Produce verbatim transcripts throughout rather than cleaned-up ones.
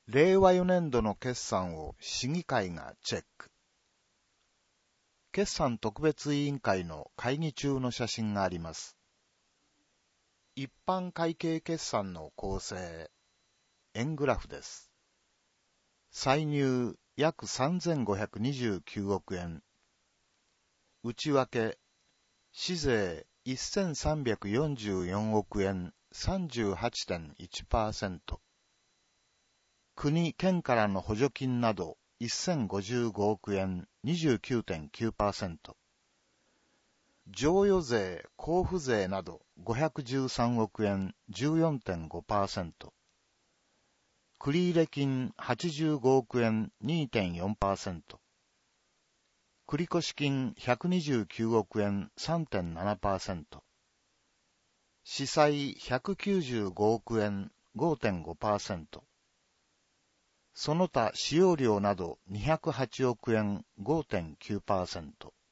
れいわよねんどの決算を市議会がチェック。決算特別委員会の会議中の写真があります。一般会計決算の構成、円グラフです。歳入約さんぜんごひゃくにじゅうきゅうおくえん。内訳、市税せんさんびゃくよんじゅうよんおくえん さんじゅうはちてんいちパーセント。国・県からの補助金などせんごじゅうごおくえん にじゅうきゅうてんきゅうパーセント。贈与税・交付税などごひゃくじゅうさんおくえん じゅうよんてんごパーセント。繰入金はちじゅうごおくえん にてんよんパーセント。繰越金ひゃくにじゅうきゅうおくえん さんてんななパーセント。市債ひゃくきゅうじゅうごおくえん ごてんごパーセント。その他使用料などにひゃくはちおくえん ごてんきゅうパーセント。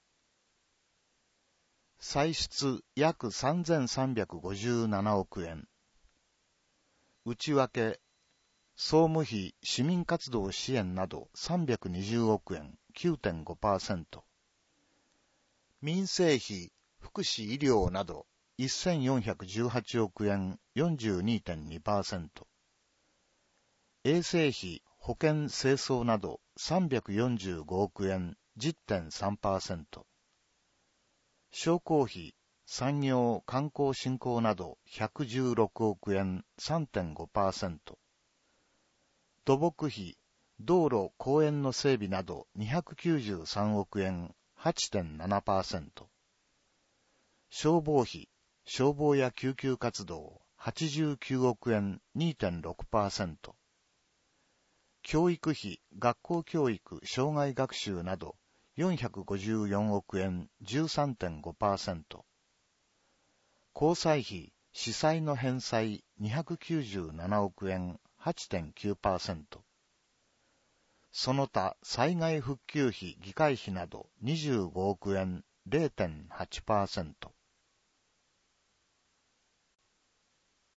歳出約さんぜんさんびゃくごじゅうななおくえん。内訳、総務費、市民活動支援などさんびゃくにじゅうおくえん きゅうてんごパーセント。民生費、福祉医療などせんよんひゃくじゅうはちおくえん よんじゅうにてんにパーセント。衛生費、保険清掃などさんびゃくよんじゅうごおくえん じゅってんさんパーセント。商工費、産業・観光振興などひゃくじゅうろくおくえん さんてんごパーセント。土木費、道路・公園の整備などにひゃくきゅうじゅうさんおくえん はちてんななパーセント。消防費、消防や救急活動はちじゅうきゅうおくえん にてんろくパーセント。教育費、学校教育、生涯学習などよんひゃくごじゅうよんおくえん じゅうさんてんごパーセント。公債費、市債の返済にひゃくきゅうじゅうななおくえん はちてんきゅうパーセント。その他災害復旧費、議会費などにじゅうごおくえん れいてんはちパーセント。